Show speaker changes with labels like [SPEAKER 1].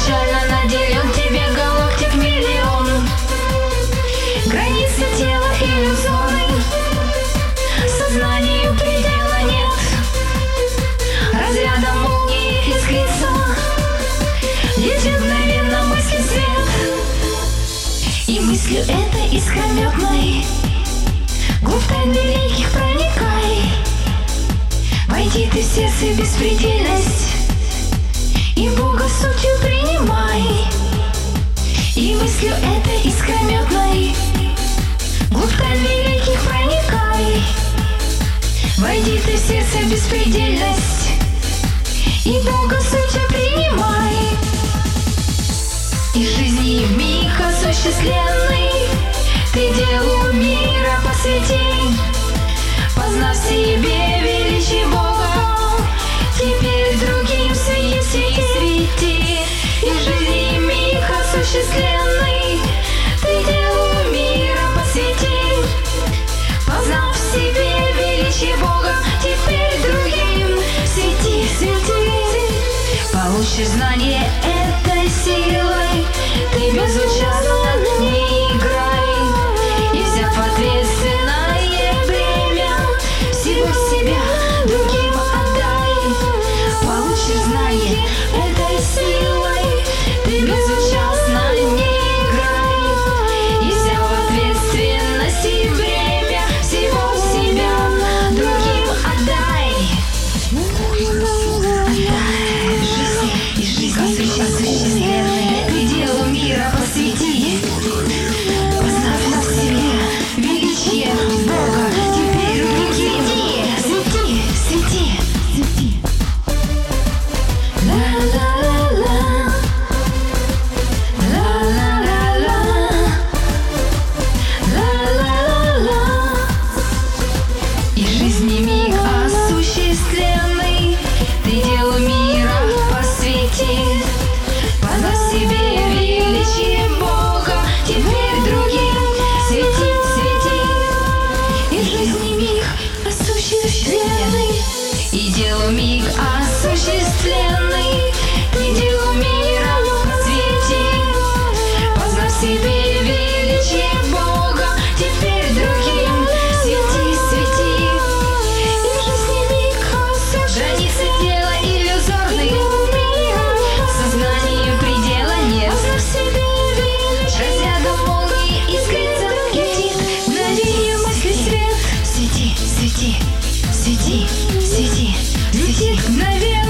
[SPEAKER 1] изначально наделен тебе галактик миллион. Границы тела иллюзорны, сознанию предела нет. Разрядом молнии искрится, летит мгновенно мысли свет. И мыслью этой искрометной глубь тайн великих проникай. Войди ты в сердце беспредельность и Бога сутью принимай. И мыслью этой искрометной глубь тайн великих проникай. Войди ты в сердце беспредельность и Бога сутью принимай. И жизни вмиг осуществленный ты делу мира посвяти, познав в себе величие Бога, теперь другим свети и свети. И жизни миг осуществленный ты делу мира посвяти, познав в себе величие Бога, теперь другим свети, свети. Получишь знание этой силой, ты безучастно не играй, и взяв ответственное бремя, всего себя другим отдай. Получишь знание этой силой, ты безучастно не играй, и взяв ответственность и бремя, всего себя другим отдай. Отдай жизнь осуществленной пределу мира посвяти, познав в себе величие Бога, теперь другим свети, свети, свети. Ла-ла-ла-ла, ла-ла-ла-ла, ла-ла-ла-ла. И жизни миг осуществленный ты делу мира посвяти, познав в себе величие Бога, теперь другим свети, свети. И жизни миг осуществленный и делу миг осуществленный ты делу мира посвяти, познав в себе величие Бога, теперь другим свети, свети. И жизни миг границы тела иллюзорны, сознанию предела нет. Разрядом молнии искрится, летит мгновенье мысли свет. Свети, свети, свети, свети, летит мгновенно.